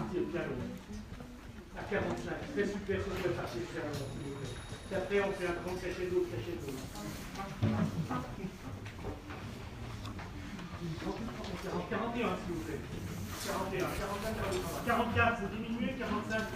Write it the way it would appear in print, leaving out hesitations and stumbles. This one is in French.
partir au piano. À 45, très super, si vous pouvez passer le piano, s'il vous plaît. Puis après, on fait un grand crescendo, crescendo. 41, s'il vous plaît. 41, 45, 44, vous diminuez, 45.